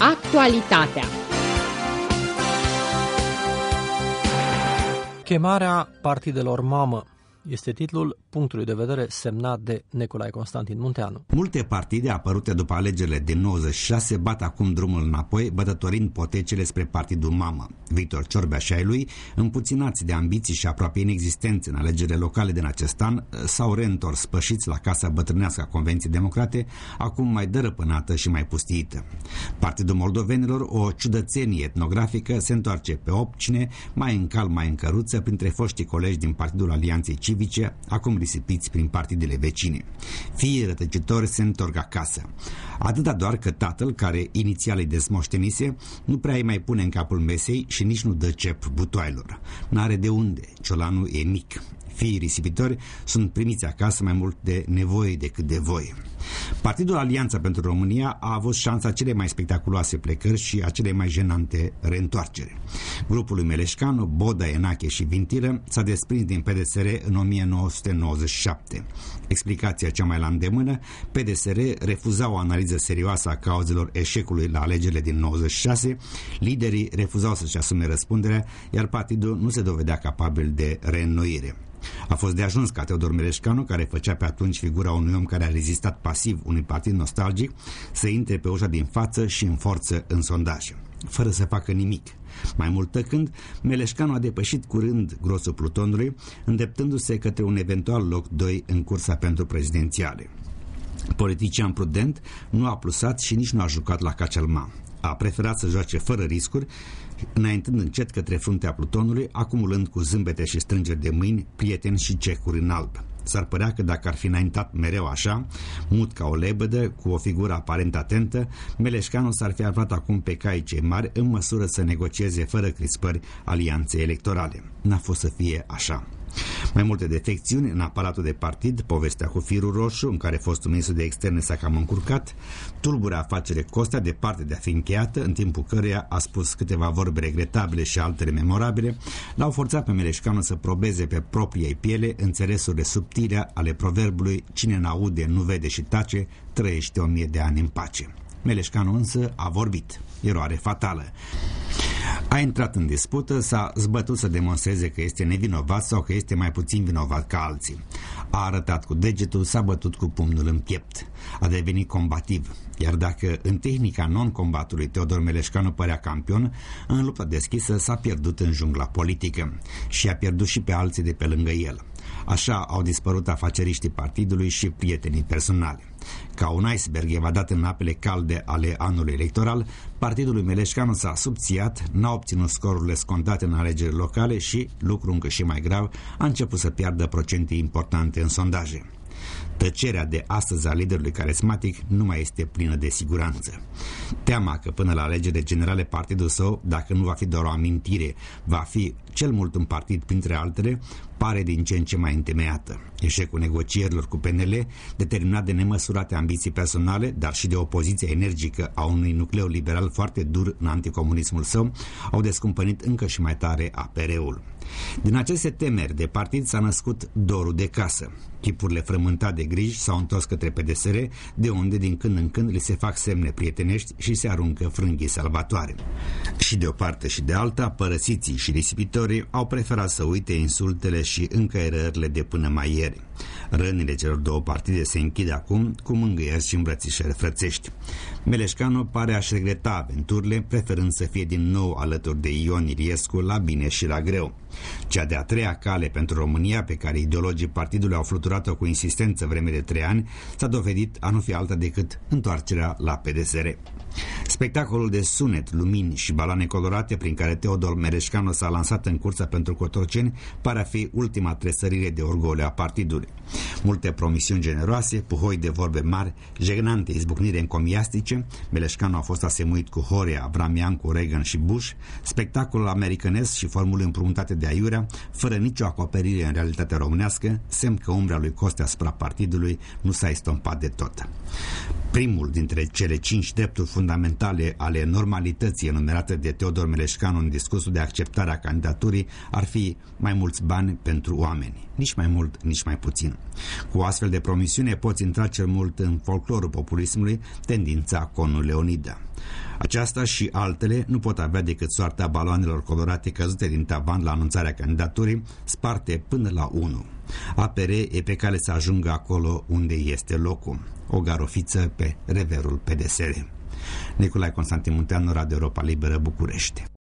Actualitatea. Chemarea partidelor mamă este titlul punctului de vedere semnat de Nicolae Constantin Munteanu. Multe partide apărute după alegerile din 96 bat acum drumul înapoi, bătătorind potecele spre partidul mamă. Victor Ciorbea și ai lui, împuținați de ambiții și aproape inexistențe în alegerile locale din acest an, s-au reîntors spășiți la casa bătrânească a Convenției Democrate, acum mai dărăpânată și mai pustiită. Partidul Moldovenilor, o ciudățenie etnografică, se întoarce pe opcine, mai în cal, mai în căruță, printre foștii colegi din Partidul Alianței Civice, acum risipiți prin partidele vecine. Fiii rătăcitori se întorc acasă. Atâta doar că tatăl, care inițial îi dezmoștenise, nu prea îi mai pune în capul mesei și nici nu dă cep butoailor. N-are de unde, ciolanul e mic. Fiii risipitori sunt primiți acasă mai mult de nevoie decât de voie. Partidul Alianța pentru România a avut șansa cele mai spectaculoase plecări și a cele mai jenante reîntoarcere. Grupul lui Meleșcanu, Boda, Enache și Vintilă s-a desprins din PDSR în 1997. Explicația cea mai la îndemână: PDSR refuza o analiză serioasă a cauzelor eșecului la alegerile din 96, liderii refuzau să-și asume răspunderea, iar partidul nu se dovedea capabil de reînnoire. A fost de ajuns ca Teodor Meleșcanu, care făcea pe atunci figura unui om care a rezistat pasiv unui partid nostalgic, să intre pe ușa din față și în forță în sondaje, fără să facă nimic. Mai mult tăcând, Meleșcanu a depășit curând grosul plutonului, îndreptându-se către un eventual loc 2 în cursa pentru prezidențiale. Politician prudent, nu a plusat și nici nu a jucat la cacelma. A preferat să joace fără riscuri, înaintând încet către fruntea plutonului, acumulând cu zâmbete și strângeri de mâini prieteni și cecuri în alb. S-ar părea că dacă ar fi înaintat mereu așa, mut ca o lebădă, cu o figură aparent atentă, Meleșcanu s-ar fi aflat acum pe cai cei mari, în măsură să negocieze fără crispări alianțe electorale. N-a fost să fie așa. Mai multe defecțiuni în aparatul de partid, povestea cu firul roșu, în care fostul ministru de externe s-a cam încurcat, tulbure afacere Costea, departe de a fi încheiată, în timpul căreia a spus câteva vorbe regretabile și altele memorabile, l-au forțat pe Meleșcanu să probeze pe propria ei piele înțelesurile subtile ale proverbului: cine n-aude, nu vede și tace, trăiește 1000 de ani în pace. Meleșcanu însă a vorbit. Eroare fatală. A intrat în dispută, s-a zbătut să demonstreze că este nevinovat sau că este mai puțin vinovat ca alții. A arătat cu degetul, s-a bătut cu pumnul în piept. A devenit combativ. Iar dacă în tehnica non-combatului Teodor Meleșcanu părea campion, în lupta deschisă s-a pierdut în jungla politică și a pierdut și pe alții de pe lângă el. Așa au dispărut afaceriștii partidului și prietenii personali. Ca un iceberg evadat în apele calde ale anului electoral, partidul lui Meleșcanu s-a subțiat, n-a obținut scorurile scontate în alegerile locale și, lucru încă și mai grav, a început să piardă procente importante în sondaje. Tăcerea de astăzi a liderului carismatic nu mai este plină de siguranță. Teama că până la alegerile generale partidul său, dacă nu va fi doar o amintire, va fi cel mult un partid printre altele, pare din ce în ce mai întemeiată. Eșecul negocierilor cu PNL, determinat de nemăsurate ambiții personale, dar și de opoziția energică a unui nucleu liberal foarte dur în anticomunismul său, au descumpănit încă și mai tare APR-ul. Din aceste temeri de partid s-a născut dorul de casă. Chipurile frământate de griji s-au întors către PDSR, de unde din când în când li se fac semne prietenești și se aruncă frânghii salvatoare. Și de o parte și de alta, părăsiții și risipitorii au preferat să uite insultele și încăierările de până mai ieri. Rănile celor două partide se închid acum cu mângâieri și îmbrățișări frățești. Meleșcanu pare a-și regreta aventurile, preferând să fie din nou alături de Ion Iliescu la bine și la greu. Cea de-a treia cale pentru România, pe care ideologii partidului au fluturat-o cu insistență vreme de 3 ani, s-a dovedit a nu fi alta decât întoarcerea la PDSR. Spectacolul de sunet, lumini și baloane colorate prin care Teodor Meleșcanu s-a lansat în cursa pentru Cotroceni pare a fi ultima tresărire de orgoliu a partidului. Multe promisiuni generoase, puhoi de vorbe mari, jegnante izbucnire encomiastice, Meleșcanu a fost asemuit cu Horea, Abramiancu, Reagan și Bush, spectacolul americanesc și formule împrumutate de aiurea, fără nicio acoperire în realitatea românească, semn că umbra lui Costea asupra partidului nu s-a estompat de tot. Primul dintre cele 5 drepturi fundamentale ale normalității enumerate de Teodor Meleșcanu în discursul de acceptare a candidaturii ar fi mai mulți bani pentru oameni. Nici mai mult, nici mai puțin. Cu o astfel de promisiune poți intra cel mult în folclorul populismului, tendința conului Leonida. Aceasta și altele nu pot avea decât soarta baloanelor colorate căzute din tavan la anunțarea candidaturii, sparte până la 1. APR e pe cale să ajungă acolo unde este locul. O garofiță pe reverul PDSR. Nicolae Constantin Munteanu, Radio Europa Liberă, București.